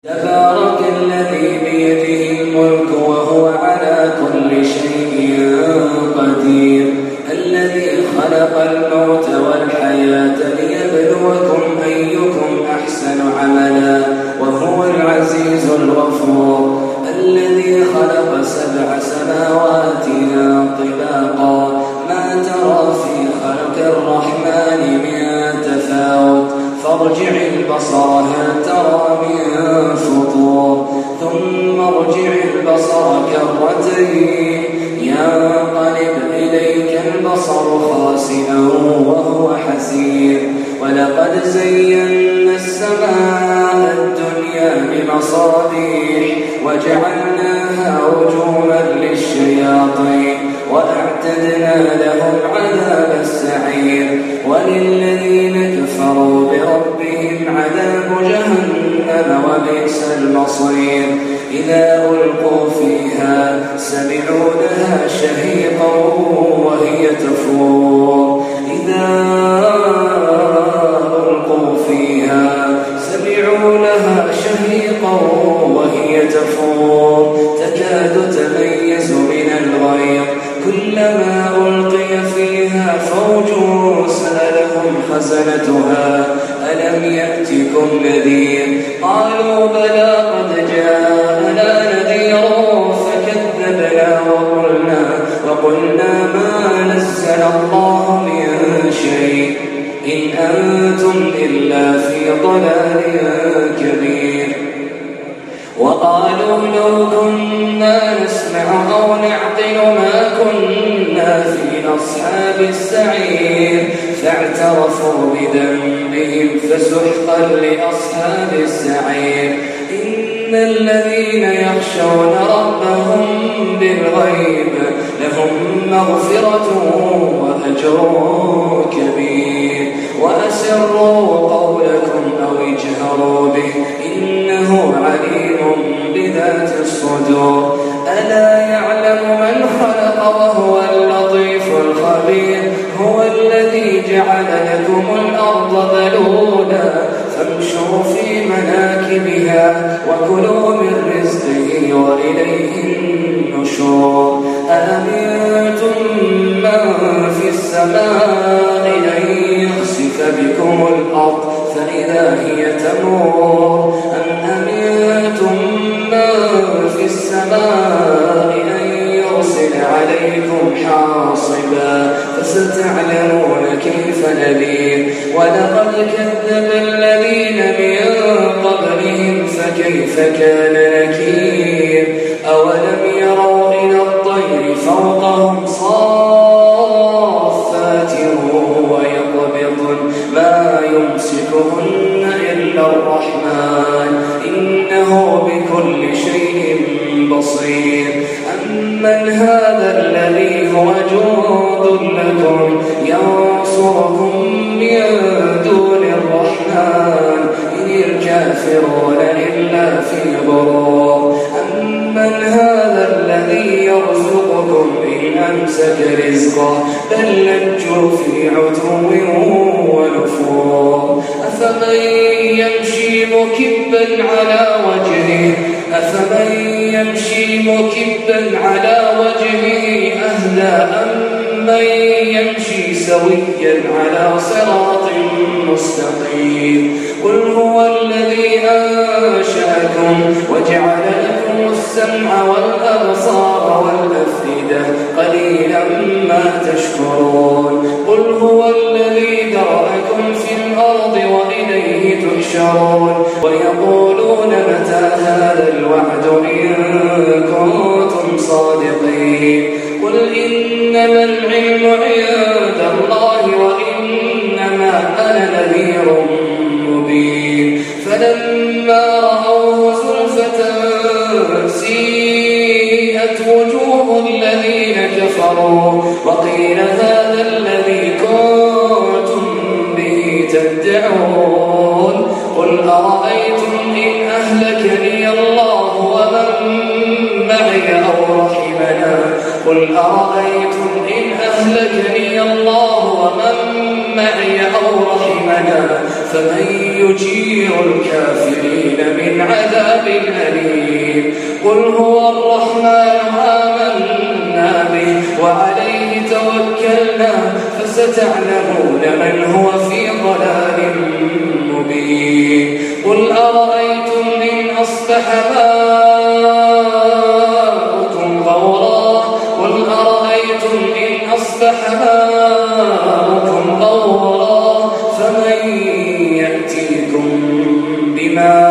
تبارك الذي بيده الملك وهو على كل شيء قدير الذي خلق الموت والحياة ليبلوكم أيكم أحسن عملا وهو العزيز الغفور الذي خلق 7 سماوات طباقا ما ترى في خلق الرحمن من تفاوت فارجع البصر هل ترى من فطور ثم ارجع البصر كرتين ينقلب إليك البصر خاسئا وهو حسير ولقد زينا السماء الدنيا بمصابيح وجعلناها رجوما للشياطين وأعتدنا لهم عذاب السعير وللذين كفروا بربهم عذاب جهنم وبئس المصير إذا ألقوا فيها سمعوا لها شهيقا وهي تفور إذا ألقوا فيها سمعوا لها شهيقا وهي تفور تكاد تميز من الغيظ كلما ألقي فيها فوج سألهم خزنتها ألم يأتكم نذير قالوا بلى قد جاءنا نذير فكذبنا وقلنا ما نزل الله من شيء إن أنتم إلا في ضلال كبير وقالوا لو كنا نسمع أو نعقل ما كنا في أصحاب السعير فاعترفوا بذنبهم فسحقا لأصحاب السعير إن الذين يخشون ربهم بالغيب لهم مغفرة وأجر كبير وأسروا قولكم أو اجهروا به إنه عليم بذات الصدور ألا يعلم من خلق وهو اللطيف الخبير هو الذي جعل لكم الأرض ذلولا فامشوا في مناكبها وكلوا من رزقه وإليه النشور أأمنتم من في السماء أن يخسف بكم الأرض فإذا هي تمور أم أمنتم من في السماء أن يرسل عليكم حاصبا فستعلمون كيف نذير ولقد كذب الذين من قبلهم فكيف كان نكير أولم يروا إلى الطير فوقهم صافات ويقبضن ما يمسكهن إلا الرحمن إنه بكل شيء بصير أمن هذا الذي هو جند لكم ينصركم من دون الرحمن إن الكافرون إلا في غرور أمن هذا الذي يرزقكم إن أمسك رزقه بل لجوا في عتو ونفور أفمن يمشي مكبا على وجهه أهدى أمن يمشي سويا على صراط مستقيم قل هو الذي أنشأكم وجعل لكم السمع والأبصار والأفئدة قليلا ما تشكرون قل هو الذي ذرأكم في الأرض وإليه تحشرون ويقولون متى هذا الوعد إن كنتم صادقين قل إنما العلم عند الله وإنما أنا نذير مبين فلما رأوه زلفة سيئت وجوه الذين كفروا وقيل هذا الذي كنتم به تدعون قل أرأيتم إن أهلكني الله ومن معي أو رحمنا قل أرأيتم إن أهلكني الله ومن معي أو رحمنا فمن يجير الكافرين من عذاب أليم قل هو الرحمن آمنا به وعليه توكلنا فستعلمون من هو في ضلال مبين قل أرأيتم إن أصبح ماؤكم غورا فمن يأتيكم بماء